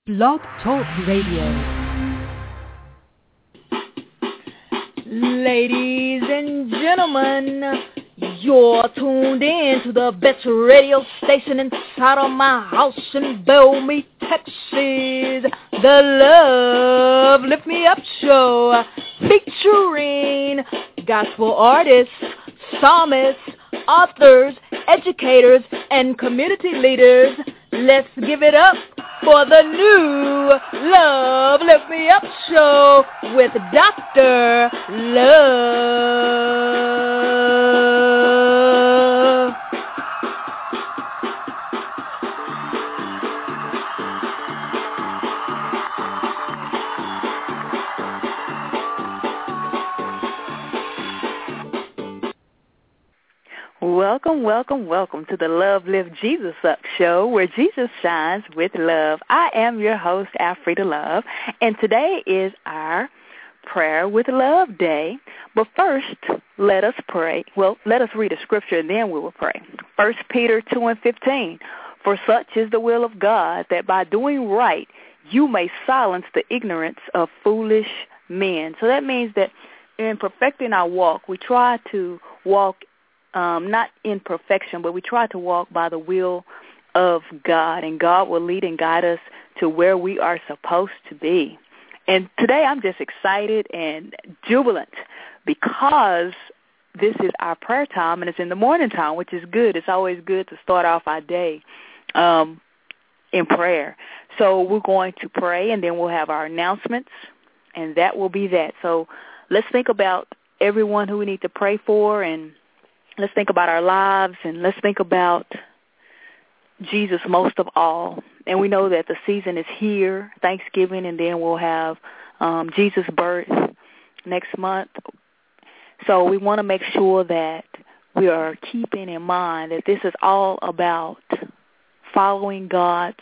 Blog Talk Radio. Ladies and gentlemen, you're tuned in to the best radio station inside of my house in Bellmead, Texas. The Love Lift Me Up Show, featuring gospel artists, psalmists, authors, educators, and community leaders. Let's give it up for the new Love Lift Me Up Show with Dr. Love. Welcome to the Love Lift Jesus Up Show, where Jesus shines with love. I am your host, Alfreda Love, and today is our Prayer with Love Day. But first, let us pray. Well, let us read a scripture, and then we will pray. 1 Peter 2:15, for such is the will of God, that by doing right you may silence the ignorance of foolish men. So that means that in perfecting our walk, we try to walk not in perfection, but we try to walk by the will of God, and God will lead and guide us to where we are supposed to be. And today I'm just excited and jubilant because this is our prayer time, and it's in the morning time, which is good. It's always good to start off our day in prayer. So we're going to pray, and then we'll have our announcements, and that will be that. So let's think about everyone who we need to pray for, and let's think about our lives, and let's think about Jesus most of all. And we know that the season is here, Thanksgiving, and then we'll have Jesus' birth next month. So we want to make sure that we are keeping in mind that this is all about following God's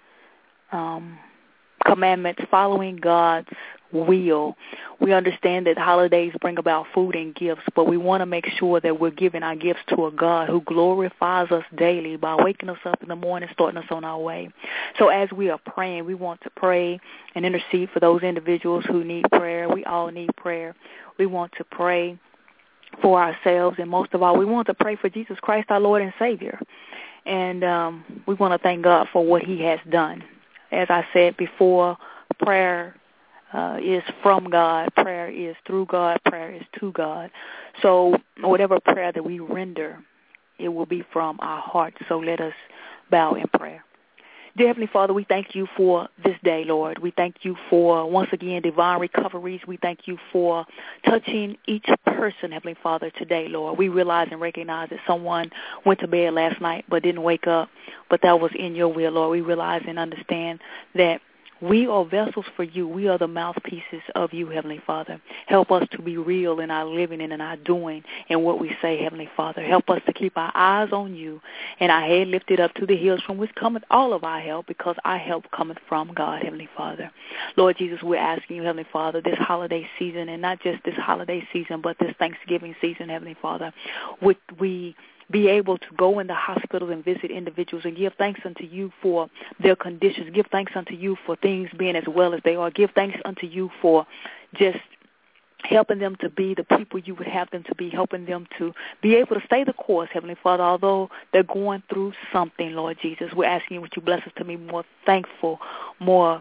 commandments, following God's will. We understand that holidays bring about food and gifts, but we want to make sure that we're giving our gifts to a God who glorifies us daily by waking us up in the morning, starting us on our way. So as we are praying, we want to pray and intercede for those individuals who need prayer. We all need prayer. We want to pray for ourselves, and most of all, we want to pray for Jesus Christ, our Lord and Savior. And we want to thank God for what he has done. As I said before, prayer is from God, prayer is through God, prayer is to God. So whatever prayer that we render, it will be from our heart. So let us bow in prayer. Dear Heavenly Father, we thank you for this day, Lord. We thank you for, once again, divine recoveries. We thank you for touching each person, Heavenly Father, today, Lord. We realize and recognize that someone went to bed last night but didn't wake up, but that was in your will, Lord. We realize and understand that we are vessels for you. We are the mouthpieces of you, Heavenly Father. Help us to be real in our living and in our doing and what we say, Heavenly Father. Help us to keep our eyes on you and our head lifted up to the hills from which cometh all of our help, because our help cometh from God, Heavenly Father. Lord Jesus, we're asking you, Heavenly Father, this holiday season, and not just this holiday season, but this Thanksgiving season, Heavenly Father, would we be able to go in the hospitals and visit individuals and give thanks unto you for their conditions. Give thanks unto you for things being as well as they are. Give thanks unto you for just helping them to be the people you would have them to be, helping them to be able to stay the course, Heavenly Father, although they're going through something, Lord Jesus. We're asking you would you bless us to be more thankful, more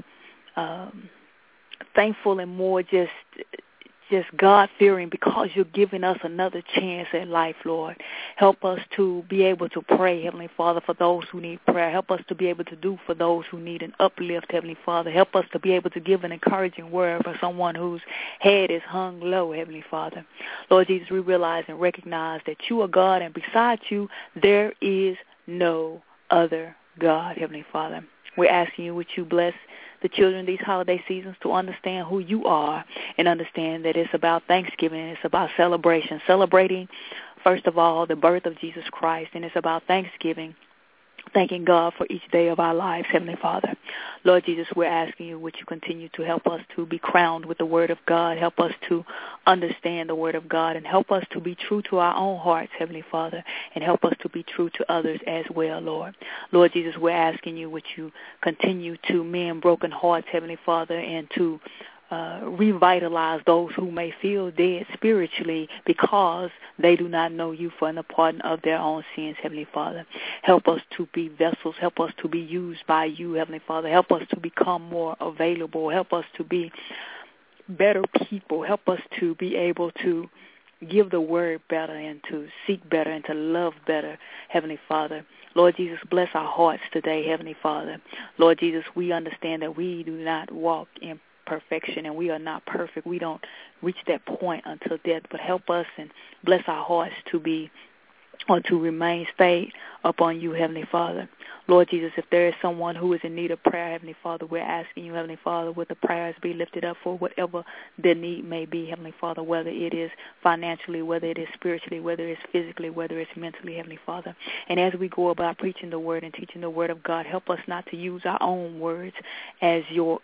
thankful and more just God-fearing, because you're giving us another chance at life, Lord. Help us to be able to pray, Heavenly Father, for those who need prayer. Help us to be able to do for those who need an uplift, Heavenly Father. Help us to be able to give an encouraging word for someone whose head is hung low, Heavenly Father. Lord Jesus, we realize and recognize that you are God, and besides you, there is no other God, Heavenly Father. We're asking you, would you bless the children these holiday seasons to understand who you are and understand that it's about Thanksgiving, and it's about celebration, celebrating, first of all, the birth of Jesus Christ, and it's about Thanksgiving, thanking God for each day of our lives, Heavenly Father. Lord Jesus, we're asking you, would you continue to help us to be crowned with the Word of God, help us to understand the Word of God, and help us to be true to our own hearts, Heavenly Father, and help us to be true to others as well, Lord. Lord Jesus, we're asking you, would you continue to mend broken hearts, Heavenly Father, and to revitalize those who may feel dead spiritually because they do not know you for the pardon of their own sins, Heavenly Father. Help us to be vessels. Help us to be used by you, Heavenly Father. Help us to become more available. Help us to be better people. Help us to be able to give the word better and to seek better and to love better, Heavenly Father. Lord Jesus, bless our hearts today, Heavenly Father. Lord Jesus, we understand that we do not walk in perfection and we are not perfect. We don't reach that point until death, but help us and bless our hearts to be or to remain stayed upon you, Heavenly Father. Lord Jesus, if there is someone who is in need of prayer, Heavenly Father, we're asking you, Heavenly Father, would the prayers be lifted up for whatever their need may be, Heavenly Father, whether it is financially, whether it is spiritually, whether it's physically, whether it's mentally, Heavenly Father. And as we go about preaching the word and teaching the word of God, help us not to use our own words as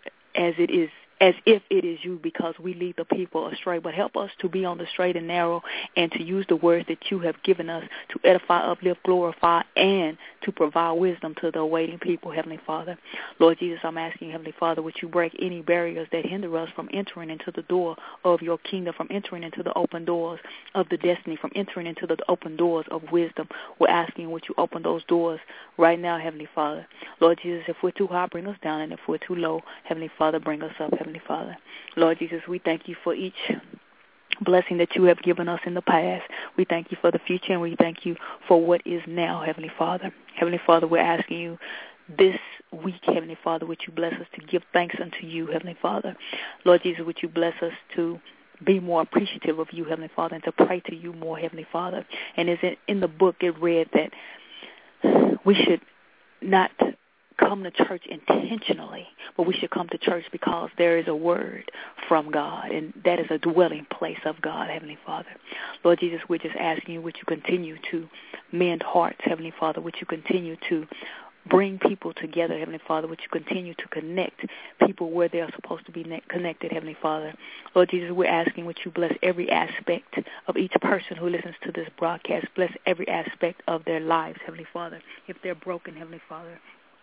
if it is you, because we lead the people astray, but help us to be on the straight and narrow and to use the words that you have given us to edify, uplift, glorify, and to provide wisdom to the awaiting people, Heavenly Father. Lord Jesus, I'm asking you, Heavenly Father, would you break any barriers that hinder us from entering into the door of your kingdom, from entering into the open doors of the destiny, from entering into the open doors of wisdom. We're asking, would you open those doors right now, Heavenly Father. Lord Jesus, if we're too high, bring us down, and if we're too low, Heavenly Father, bring us up, Heavenly Father. Lord Jesus, we thank you for each blessing that you have given us in the past. We thank you for the future, and we thank you for what is now, Heavenly Father. Heavenly Father, we're asking you this week, Heavenly Father, would you bless us to give thanks unto you, Heavenly Father. Lord Jesus, would you bless us to be more appreciative of you, Heavenly Father, and to pray to you more, Heavenly Father. And as in the book it read that we should not come to church intentionally, but we should come to church because there is a word from God, and that is a dwelling place of God, Heavenly Father. Lord Jesus, we're just asking you, would you continue to mend hearts, Heavenly Father? Would you continue to bring people together, Heavenly Father? Would you continue to connect people where they are supposed to be connected, Heavenly Father? Lord Jesus, we're asking, would you bless every aspect of each person who listens to this broadcast? Bless every aspect of their lives, Heavenly Father. If they're broken, Heavenly Father,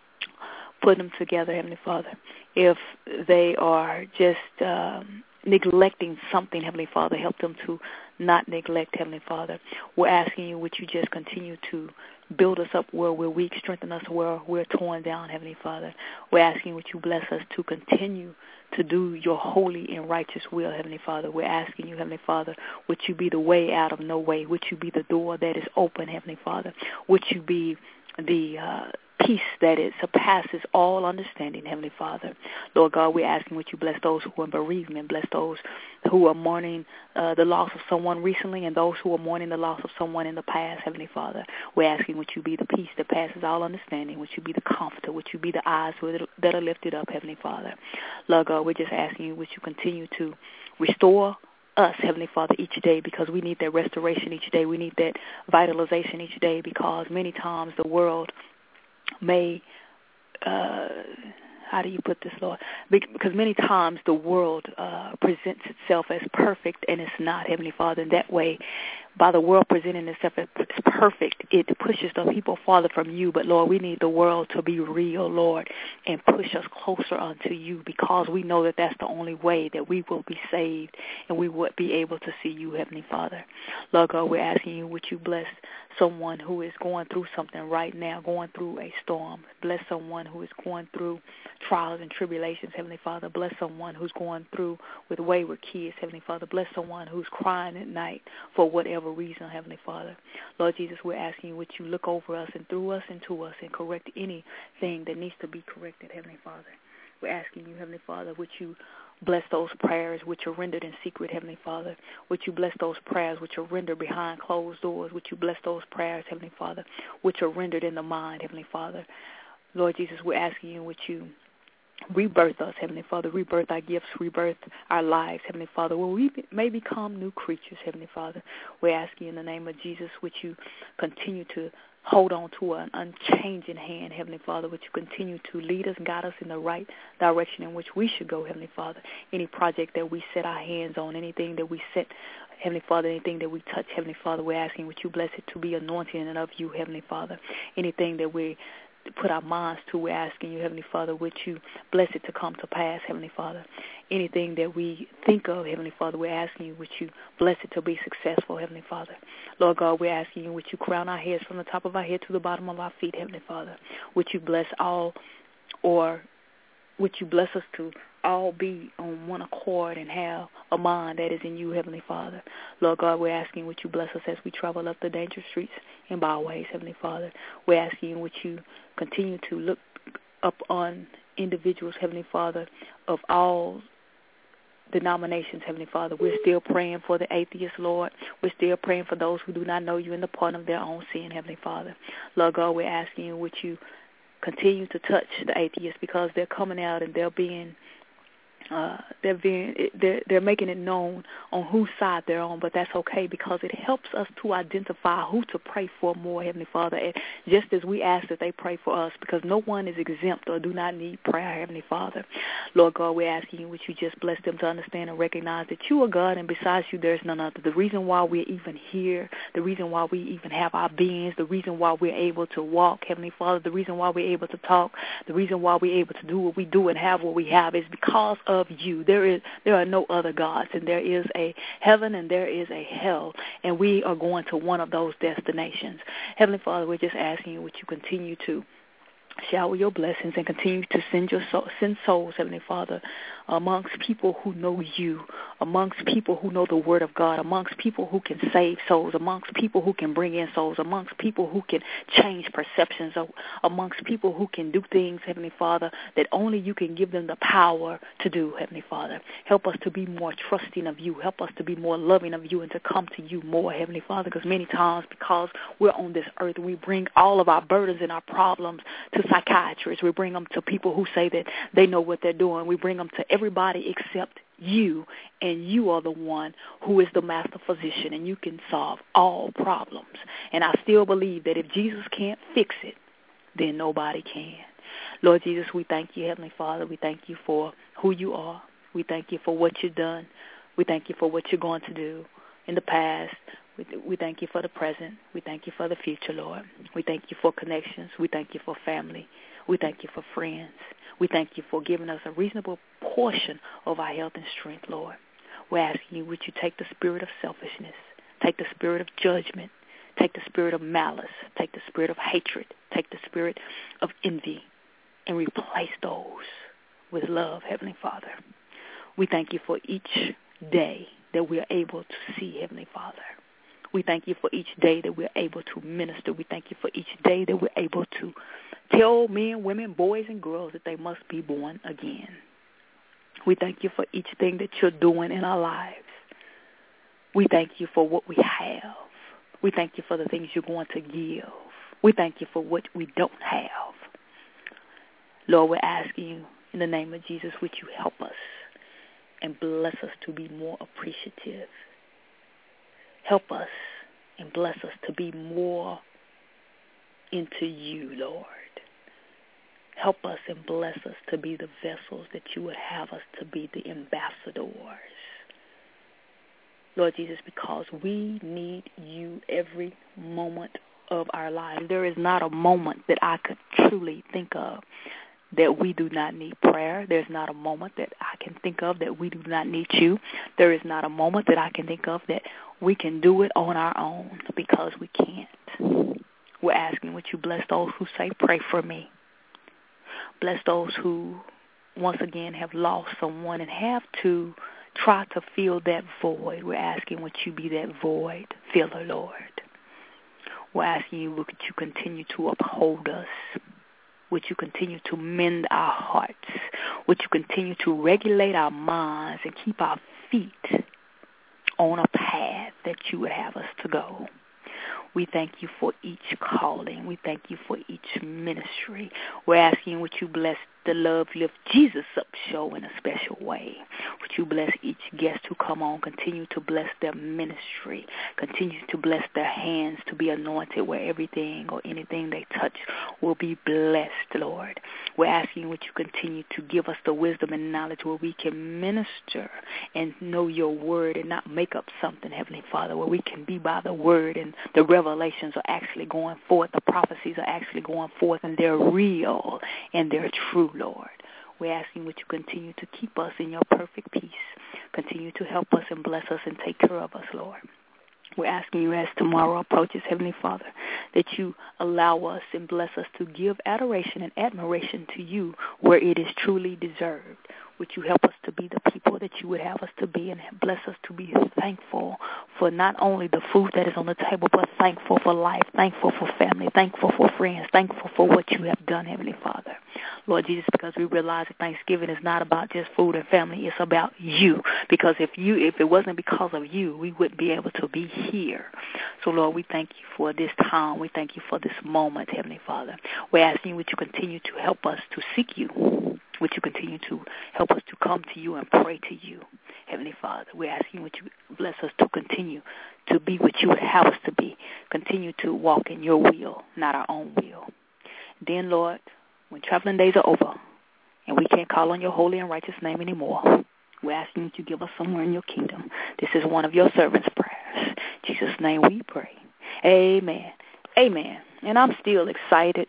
put them together, Heavenly Father. If they are just neglecting something, Heavenly Father, help them to not neglect, Heavenly Father. We're asking you, would you just continue to build us up where we're weak, strengthen us where we're torn down, Heavenly Father. We're asking, would you bless us to continue to do your holy and righteous will, Heavenly Father. We're asking you, Heavenly Father, would you be the way out of no way? Would you be the door that is open, Heavenly Father? Would you be the peace that it surpasses all understanding, Heavenly Father. Lord God, we're asking, would you bless those who are in bereavement, bless those who are mourning the loss of someone recently and those who are mourning the loss of someone in the past, Heavenly Father. We're asking, would you be the peace that passes all understanding? Would you be the comforter? Would you be the eyes that are lifted up, Heavenly Father? Lord God, we're just asking you, would you continue to restore us, Heavenly Father, each day, because we need that restoration each day. We need that vitalization each day, because many times the world may, how do you put this, Lord? Because many times the world presents itself as perfect, and it's not, Heavenly Father. In that way, by the world presenting itself as perfect, it pushes the people farther from you. But, Lord, we need the world to be real, Lord, and push us closer unto you, because we know that that's the only way that we will be saved and we would be able to see you, Heavenly Father. Lord God, we're asking you, would you bless someone who is going through something right now, going through a storm. Bless someone who is going through trials and tribulations, Heavenly Father. Bless someone who's going through with wayward kids, Heavenly Father. Bless someone who's crying at night for whatever reason, Heavenly Father. Lord Jesus, we're asking you, would you look over us and through us and to us and correct anything that needs to be corrected, Heavenly Father. We're asking you, Heavenly Father, would you bless those prayers which are rendered in secret, Heavenly Father. Would you bless those prayers which are rendered behind closed doors? Would you bless those prayers, Heavenly Father, which are rendered in the mind, Heavenly Father? Lord Jesus, we're asking you, would you rebirth us, Heavenly Father, rebirth our gifts, rebirth our lives, Heavenly Father, where we may become new creatures, Heavenly Father. We're asking you in the name of Jesus, would you continue to hold on to an unchanging hand, Heavenly Father, would you continue to lead us, guide us in the right direction in which we should go, Heavenly Father. Any project that we set our hands on, anything that we set, Heavenly Father, anything that we touch, Heavenly Father, we're asking would you bless it to be anointed and of you, Heavenly Father. Anything that we put our minds to, we're asking you, Heavenly Father, would you bless it to come to pass, Heavenly Father. Anything that we think of, Heavenly Father, we're asking you, would you bless it to be successful, Heavenly Father. Lord God, we're asking you, would you crown our heads from the top of our head to the bottom of our feet, Heavenly Father. Would you bless all, or would you bless us to all be on one accord and have a mind that is in you, Heavenly Father. Lord God, we're asking would you bless us as we travel up the dangerous streets and byways, Heavenly Father. We're asking would you continue to look up on individuals, Heavenly Father, of all denominations, Heavenly Father. We're still praying for the atheists, Lord. We're still praying for those who do not know you in the pardon of their own sin, Heavenly Father. Lord God, we're asking you would you continue to touch the atheists because they're coming out and they're making it known on whose side they're on, but that's okay because it helps us to identify who to pray for more, Heavenly Father, and just as we ask that they pray for us because no one is exempt or do not need prayer, Heavenly Father. Lord God, we're asking you would you just bless them to understand and recognize that you are God and besides you there's none other. The reason why we're even here, the reason why we even have our beings, the reason why we're able to walk, Heavenly Father, the reason why we're able to talk, the reason why we're able to do what we do and have what we have is because of you. There are no other gods, and there is a heaven and there is a hell, and we are going to one of those destinations. Heavenly Father, we're just asking you would you continue to shower your blessings and continue to send souls, Heavenly Father, amongst people who know you, amongst people who know the Word of God, amongst people who can save souls, amongst people who can bring in souls, amongst people who can change perceptions, amongst people who can do things, Heavenly Father, that only you can give them the power to do, Heavenly Father. Help us to be more trusting of you. Help us to be more loving of you and to come to you more, Heavenly Father, because many times because we're on this earth, we bring all of our burdens and our problems to psychiatrists. We bring them to people who say that they know what they're doing. We bring them to everybody except you, and you are the one who is the master physician, and you can solve all problems. And I still believe that if Jesus can't fix it, then nobody can. Lord Jesus, we thank you, Heavenly Father. We thank you for who you are. We thank you for what you've done. We thank you for what you're going to do in the past. We thank you for the present. We thank you for the future, Lord. We thank you for connections. We thank you for family. We thank you for friends. We thank you for giving us a reasonable portion of our health and strength, Lord. We're asking you, would you take the spirit of selfishness, take the spirit of judgment, take the spirit of malice, take the spirit of hatred, take the spirit of envy, and replace those with love, Heavenly Father. We thank you for each day that we are able to see, Heavenly Father. We thank you for each day that we're able to minister. We thank you for each day that we're able to tell men, women, boys, and girls that they must be born again. We thank you for each thing that you're doing in our lives. We thank you for what we have. We thank you for the things you're going to give. We thank you for what we don't have. Lord, we're asking you in the name of Jesus, would you help us and bless us to be more appreciative. Help us and bless us to be more into you, Lord. Help us and bless us to be the vessels that you would have us to be, the ambassadors. Lord Jesus, because we need you every moment of our lives. There is not a moment that I could truly think of that we do not need prayer. There's not a moment that I can think of that we do not need you. There is not a moment that I can think of that we can do it on our own because we can't. We're asking would you bless those who say, pray for me. Bless those who, once again, have lost someone and have to try to fill that void. We're asking would you be that void filler, Lord. We're asking you, would you continue to uphold us? Would you continue to mend our hearts? Would you continue to regulate our minds and keep our feet on a path that you would have us to go? We thank you for each calling. We thank you for each ministry. We're asking would you bless the Love Lift Jesus Up show in a special way. Would you bless each guest who come on, continue to bless their ministry, continue to bless their hands to be anointed where everything or anything they touch will be blessed, Lord. We're asking would you continue to give us the wisdom and knowledge where we can minister and know your word and not make up something, Heavenly Father, where we can be by the word and the revelations are actually going forth, the prophecies are actually going forth, and they're real and they're true, Lord. We're asking would you continue to keep us in your perfect peace, continue to help us and bless us and take care of us, Lord. We're asking you as tomorrow approaches, Heavenly Father, that you allow us and bless us to give adoration and admiration to you where it is truly deserved. Would you help us to be the people that you would have us to be and bless us to be thankful for not only the food that is on the table, but thankful for life, thankful for family, thankful for friends, thankful for what you have done, Heavenly Father. Lord Jesus, because we realize that Thanksgiving is not about just food and family, it's about you. Because if it wasn't because of you, we wouldn't be able to be here. So, Lord, we thank you for this time. We thank you for this moment, Heavenly Father. We're asking you would you continue to help us to seek you. Would you continue to help us to come to you and pray to you, Heavenly Father? We're asking would you bless us to continue to be what you would have us to be. Continue to walk in your will, not our own will. Then, Lord, when traveling days are over and we can't call on your holy and righteous name anymore, we're asking that you give us somewhere in your kingdom. This is one of your servants' prayers. In Jesus' name we pray. Amen. Amen. And I'm still excited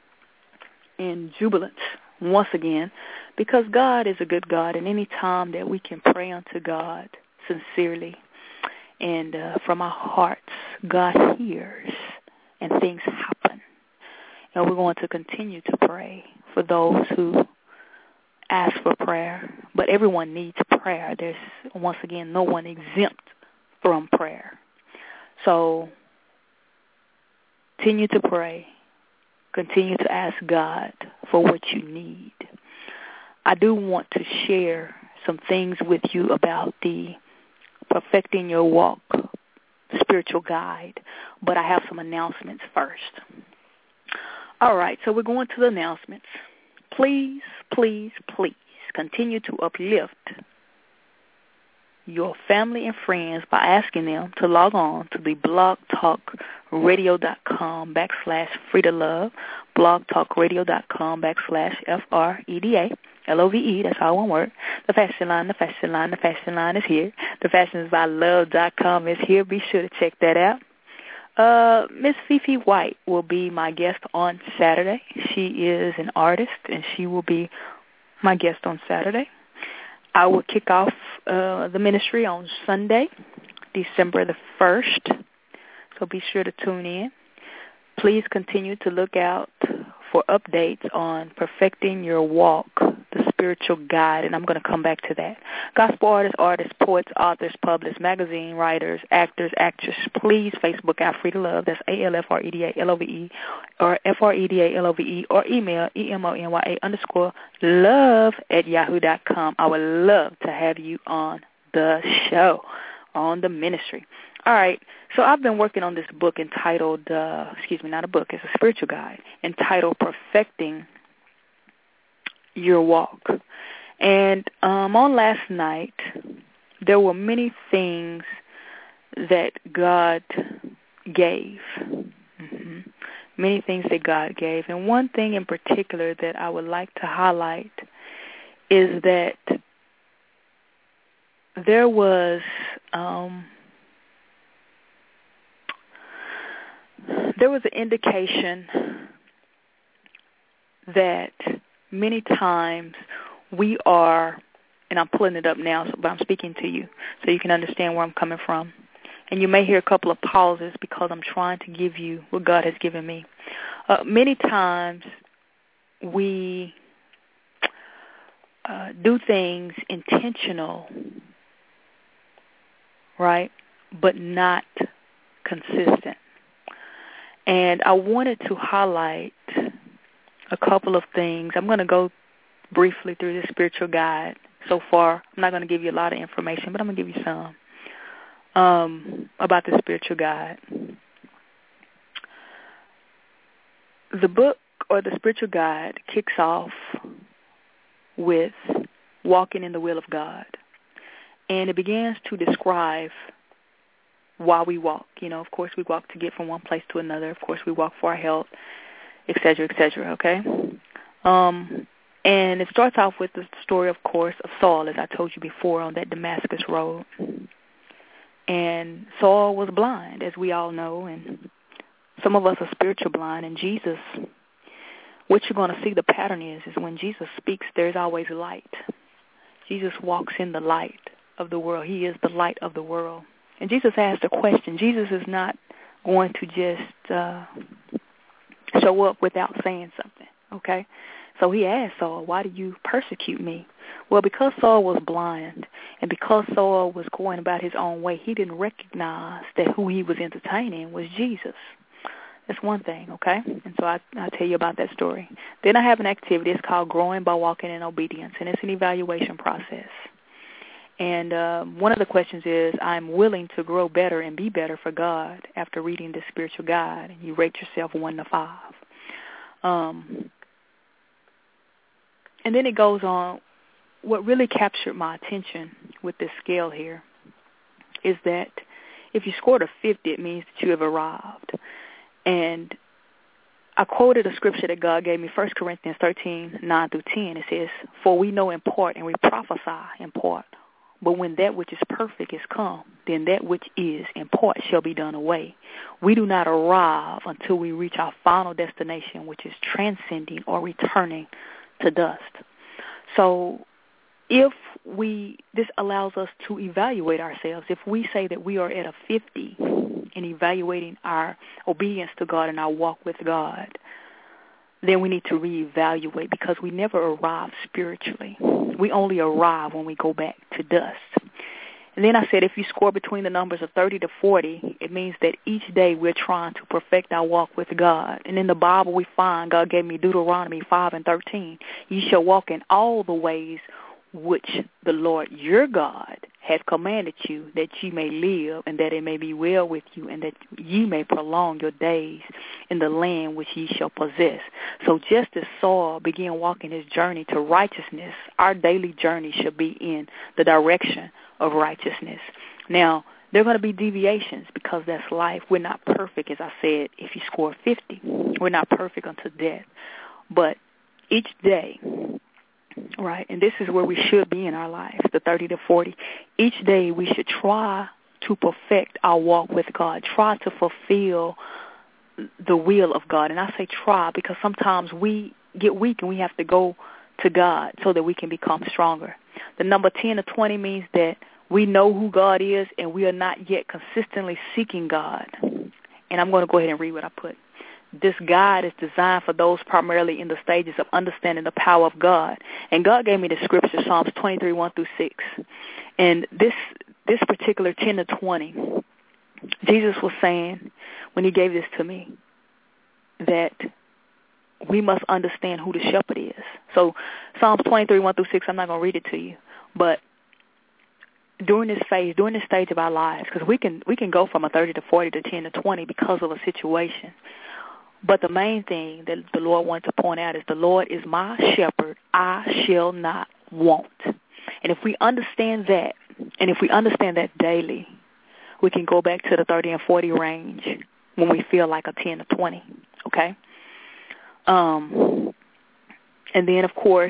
and jubilant once again because God is a good God, and any time that we can pray unto God sincerely and from our hearts, God hears and things happen. And we're going to continue to pray for those who ask for prayer. But everyone needs prayer. There's, once again, no one exempt from prayer. So continue to pray. Continue to ask God for what you need. I do want to share some things with you about the Perfecting Your Walk spiritual guide, but I have some announcements first. All right, so we're going to the announcements. Please, please, please continue to uplift your family and friends by asking them to log on to the blogtalkradio.com/freedalove, blogtalkradio.com/FREDA, LOVE, that's all one word. The fashion line is here. The fashionbyLove.com is here. Be sure to check that out. Miss Fifi White will be my guest on Saturday. She is an artist, and she will be my guest on Saturday. I will kick off the ministry on Sunday, December the 1st, so be sure to tune in. Please continue to look out for updates on Perfecting Your Walk, the spiritual guide, and I'm going to come back to that. Gospel artists, poets, authors, publicists, magazine writers, actors, actresses, please Facebook out Frida Love, that's ALFREDALOVE, or FREDALOVE, or email EMONYA_love@yahoo.com. I would love to have you on the show, on the ministry. All right, so I've been working on this book entitled, not a book, it's a spiritual guide, entitled Perfecting Your Walk. And on last night, there were many things that God gave. Many things that God gave. And one thing in particular that I would like to highlight is that there was an indication that many times we are, and I'm pulling it up now, but I'm speaking to you so you can understand where I'm coming from. And you may hear a couple of pauses because I'm trying to give you what God has given me. Many times we do things intentional, right, but not consistent. And I wanted to highlight a couple of things. I'm going to go briefly through this spiritual guide so far. I'm not going to give you a lot of information, but I'm going to give you some about the spiritual guide. The book or the spiritual guide kicks off with walking in the will of God. And it begins to describe why we walk. Of course, we walk to get from one place to another. Of course, we walk for our health, et cetera, okay? And it starts off with the story, of course, of Saul, as I told you before, on that Damascus road. And Saul was blind, as we all know, and some of us are spiritual blind. And Jesus, what you're going to see the pattern is when Jesus speaks, there's always light. Jesus walks in the light of the world. He is the light of the world. And Jesus asked a question. Jesus is not going to just show up without saying something, okay? So he asked Saul, why do you persecute me? Well, because Saul was blind and because Saul was going about his own way, he didn't recognize that who he was entertaining was Jesus. That's one thing, okay? And so I'll tell you about that story. Then I have an activity. It's called Growing by Walking in Obedience, and it's an evaluation process. And one of the questions is, I'm willing to grow better and be better for God after reading this spiritual guide. And you rate yourself 1 to 5. And then it goes on. What really captured my attention with this scale here is that if you scored a 50, it means that you have arrived. And I quoted a scripture that God gave me, 1 Corinthians 13, 9 through 10. It says, for we know in part and we prophesy in part. But when that which is perfect is come, then that which is in part shall be done away. We do not arrive until we reach our final destination, which is transcending or returning to dust. So this allows us to evaluate ourselves. If we say that we are at a 50 in evaluating our obedience to God and our walk with God, then we need to reevaluate, because we never arrive spiritually. We only arrive when we go back to dust. And then I said, if you score between the numbers of 30 to 40, it means that each day we're trying to perfect our walk with God. And in the Bible we find, God gave me Deuteronomy 5 and 13. You shall walk in all the ways which the Lord your God hath commanded you, that ye may live, and that it may be well with you, and that ye may prolong your days in the land which ye shall possess. So just as Saul began walking his journey to righteousness, our daily journey should be in the direction of righteousness. Now, there are going to be deviations, because that's life. We're not perfect, as I said, if you score 50. We're not perfect unto death. But each day, right, and this is where we should be in our lives, the 30 to 40. Each day we should try to perfect our walk with God, try to fulfill the will of God. And I say try because sometimes we get weak and we have to go to God so that we can become stronger. The number 10 to 20 means that we know who God is and we are not yet consistently seeking God. And I'm going to go ahead and read what I put. This guide is designed for those primarily in the stages of understanding the power of God. And God gave me the scripture, Psalms 23, 1 through 6. And this particular 10 to 20, Jesus was saying, when he gave this to me, that we must understand who the shepherd is. So Psalms 23, 1 through 6, I'm not going to read it to you. But during this phase, during this stage of our lives, because we can go from a 30 to 40 to 10 to 20 because of a situation. But the main thing that the Lord wanted to point out is the Lord is my shepherd, I shall not want. And if we understand that, and if we understand that daily, we can go back to the 30 and 40 range when we feel like a 10 to 20, okay? And then, of course,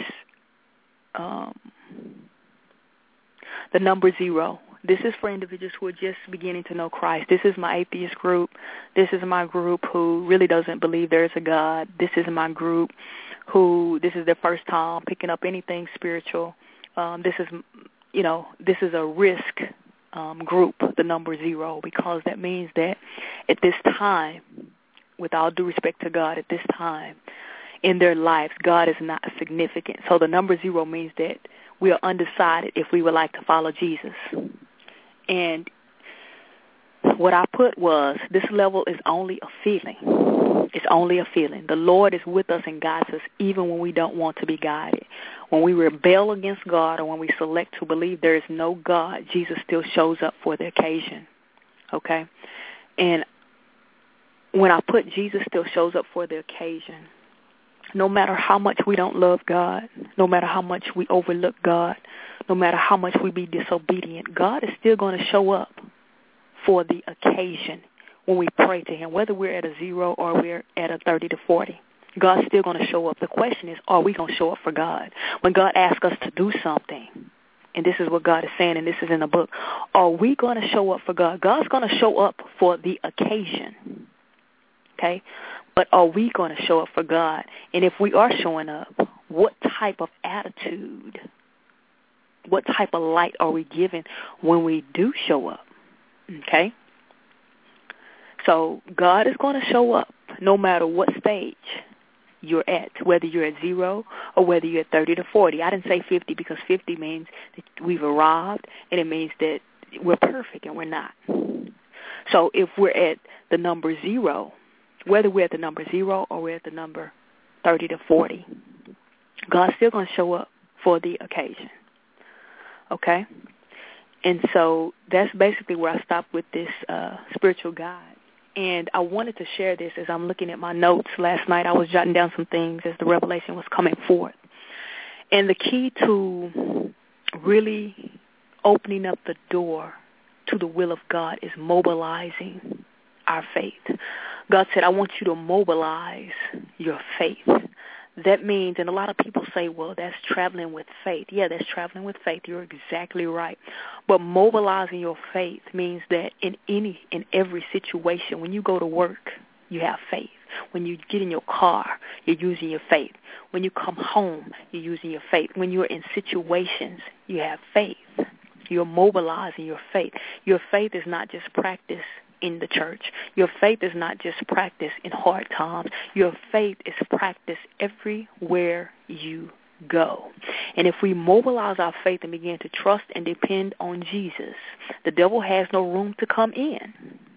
the number 0. This is for individuals who are just beginning to know Christ. This is my atheist group. This is my group who really doesn't believe there is a God. This is my group who this is their first time picking up anything spiritual. This is a risk group, the number 0, because that means that at this time, with all due respect to God, at this time in their lives, God is not significant. So the number 0 means that we are undecided if we would like to follow Jesus. And what I put was, this level is only a feeling. It's only a feeling. The Lord is with us and guides us even when we don't want to be guided. When we rebel against God or when we select to believe there is no God, Jesus still shows up for the occasion. Okay? And when I put Jesus still shows up for the occasion, no matter how much we don't love God, no matter how much we overlook God, no matter how much we be disobedient, God is still going to show up for the occasion when we pray to him, whether we're at a 0 or we're at a 30 to 40. God's still going to show up. The question is, are we going to show up for God? When God asks us to do something, and this is what God is saying, and this is in the book, are we going to show up for God? God's going to show up for the occasion, okay? But are we going to show up for God? And if we are showing up, what type of attitude, what type of light are we giving when we do show up, okay? So God is going to show up no matter what stage you're at, whether you're at 0 or whether you're at 30 to 40. I didn't say 50 because 50 means that we've arrived, and it means that we're perfect, and we're not. So if we're at the number 0, whether we're at the number 0 or we're at the number 30 to 40, God's still going to show up for the occasion, okay? And so that's basically where I stopped with this spiritual guide. And I wanted to share this as I'm looking at my notes last night. I was jotting down some things as the revelation was coming forth. And the key to really opening up the door to the will of God is mobilizing our faith. God said, I want you to mobilize your faith. That means, and a lot of people say, well, that's traveling with faith. Yeah, that's traveling with faith. You're exactly right. But mobilizing your faith means that in every situation, when you go to work, you have faith. When you get in your car, you're using your faith. When you come home, you're using your faith. When you're in situations, you have faith. You're mobilizing your faith. Your faith is not just practice in the church. Your faith is not just practice in hard times. Your faith is practice everywhere you go. And if we mobilize our faith and begin to trust and depend on Jesus, the devil has no room to come in.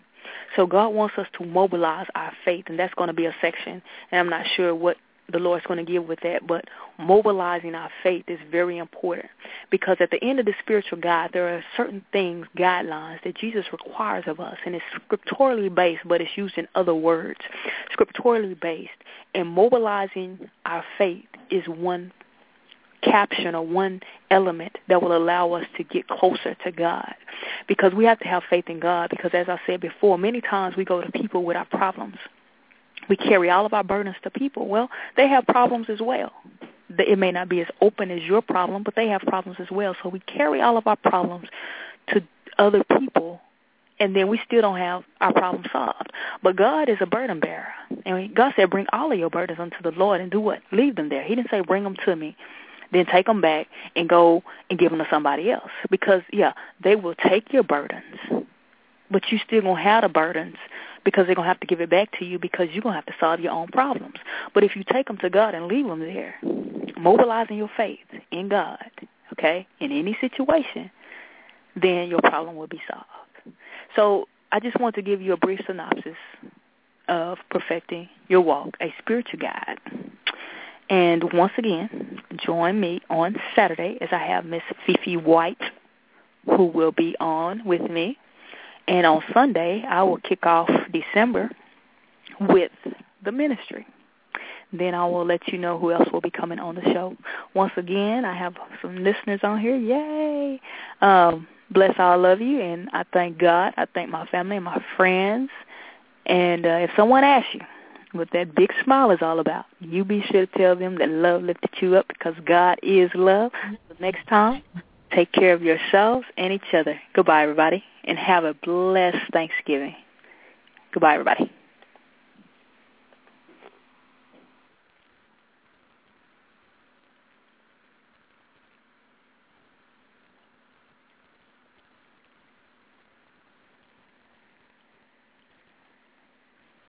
So God wants us to mobilize our faith, and that's going to be a section, and I'm not sure what the Lord's going to give with that, but mobilizing our faith is very important, because at the end of the spiritual guide, there are certain things, guidelines that Jesus requires of us, and it's scripturally based, but it's used in other words, scripturally based, and mobilizing our faith is one caption or one element that will allow us to get closer to God, because we have to have faith in God, because as I said before, many times we go to people with our problems. We carry all of our burdens to people. Well, they have problems as well. It may not be as open as your problem, but they have problems as well. So we carry all of our problems to other people, and then we still don't have our problem solved. But God is a burden bearer. And God said, bring all of your burdens unto the Lord and do what? Leave them there. He didn't say bring them to me, then take them back and go and give them to somebody else. Because, yeah, they will take your burdens, but you still going to have the burdens, because they're going to have to give it back to you, because you're going to have to solve your own problems. But if you take them to God and leave them there, mobilizing your faith in God, okay, in any situation, then your problem will be solved. So I just want to give you a brief synopsis of Perfecting Your Walk, a spiritual guide. And once again, join me on Saturday as I have Miss Fifi White, who will be on with me. And on Sunday, I will kick off December with the ministry. Then I will let you know who else will be coming on the show. Once again, I have some listeners on here. Yay! Bless all of you, and I thank God. I thank my family and my friends. And if someone asks you what that big smile is all about, you be sure to tell them that love lifted you up, because God is love. So next time, take care of yourselves and each other. Goodbye, everybody, and have a blessed Thanksgiving. Goodbye, everybody.